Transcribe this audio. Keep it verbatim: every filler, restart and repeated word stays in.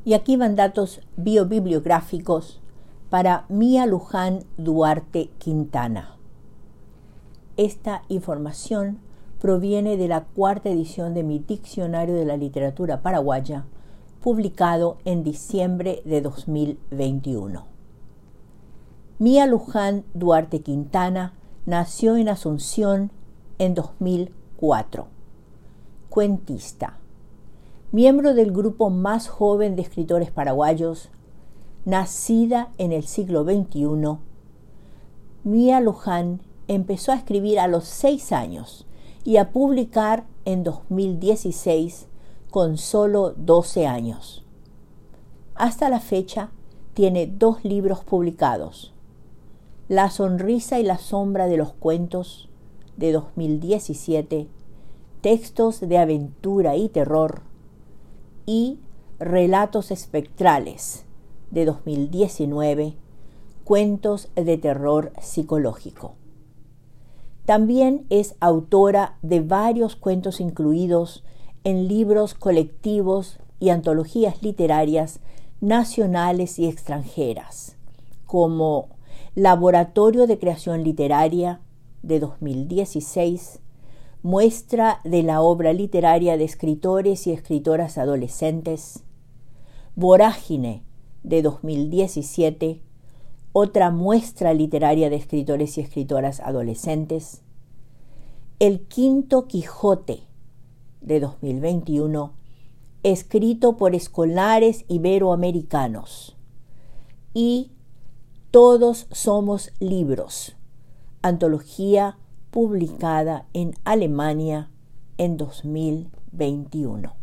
Y aquí van datos biobibliográficos para Mía Luján Duarte Quintana. Esta información proviene de la cuarta edición de mi Diccionario de la Literatura Paraguaya, publicado en diciembre de dos mil veintiuno. Mía Luján Duarte Quintana nació en Asunción en dos mil cuatro. Cuentista. Miembro del grupo más joven de escritores paraguayos, nacida en el siglo veintiuno, Mía Luján empezó a escribir a los seis años y a publicar en dos mil dieciséis con solo doce años. Hasta la fecha tiene dos libros publicados: La sonrisa y la sombra de los cuentos, de dos mil diecisiete, Textos de aventura y terror, y Relatos espectrales, de dos mil diecinueve, cuentos de terror psicológico. También es autora de varios cuentos incluidos en libros colectivos y antologías literarias nacionales y extranjeras, como Laboratorio de Creación Literaria, de dos mil dieciséis, Muestra de la obra literaria de escritores y escritoras adolescentes, Vorágine, de dos mil diecisiete, otra muestra literaria de escritores y escritoras adolescentes, El Quinto Quijote, de dos mil veintiuno, escrito por escolares iberoamericanos, y Todos somos libros, antología publicada en Alemania en dos mil veintiuno.